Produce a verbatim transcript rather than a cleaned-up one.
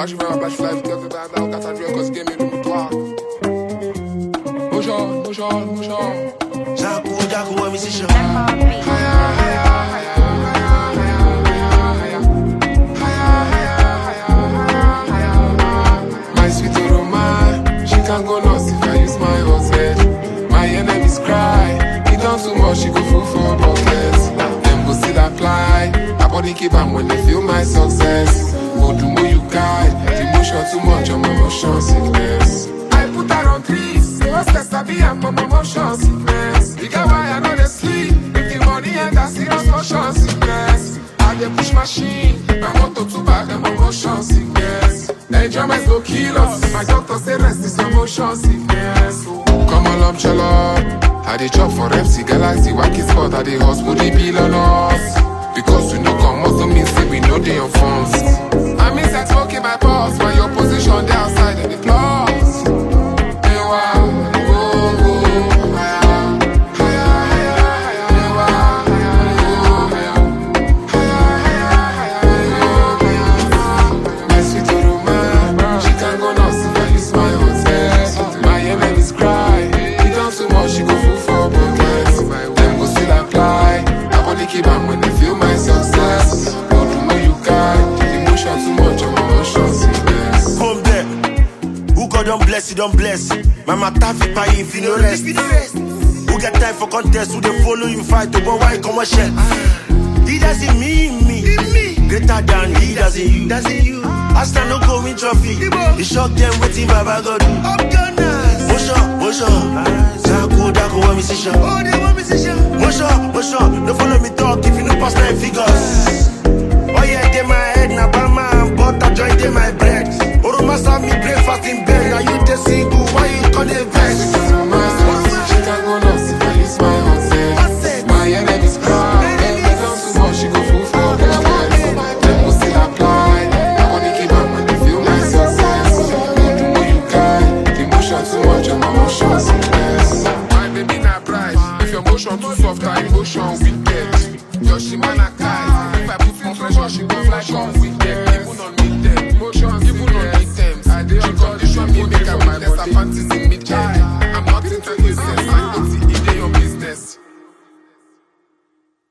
Flash me, flash fly, because the bad got a drink, cause give me the clock. Push on, push on, push on. Jaco, Jaco, I'm musician. My sweet Roma, she can't go lost if I use my hotel. My enemies cry, he done too much, she go full for buckets. Them go still apply, my body keep on when they feel my success. Go do more you guide, the motion too much on my motion sickness. I put her on trees, so what's the sabi I'm on my motion sickness. You get why I know they sleep, if the money and that serious motion sickness. I dey push machine, my motor too bad, I'm on motion sickness. Enjoyment go kill us, my doctor say rest is a motion sickness. Come on up, chill up. I dey chop for F C Galaxy, wacky spot, I dey hospital, they bill on us. Because we no come also mean say we know they on phones. I miss that smoking my boss, while your position there outside in the claws. Hey, wow, go, go, higher, higher, higher, hey, wow, higher, higher, higher. My sweet Roma, she can't go nuts if I use my hotel. My enemies cry, he done too much, she go full for buckets. Them go still apply, my body keep on when they feel my success. Go do more you guide, emotion too much of my emotion sickness. Home there, who God don't bless, you don't bless. Mama taffy pay if you no rest. Who get time for contest, who they follow you fight, to go why come a shell. He doesn't mean me, greater than he doesn't you. Doesn't you? I stand no going trophy. He shock them waiting, Baba God do. Motion, motion, Jaco, Jaco, I'm musician. Oh, they want musician. Motion, motion, don't follow me talk if you know past nine figures. Oh yeah, they my head, now Bama and butter join they my bread. Oroma serve me breakfast in bed, now you the single, why you call it vex? She can't go nuts if I use my hotel. My enemies cry, they done too much, she go full for buckets. Them go still apply, my body keep on when they feel my success. Go do more you guide, the motion too much on my motion sickness. My baby not bright, if your motion too soft, her emotion wicked. Your shimana kite, if I put more pressure, she go fly come.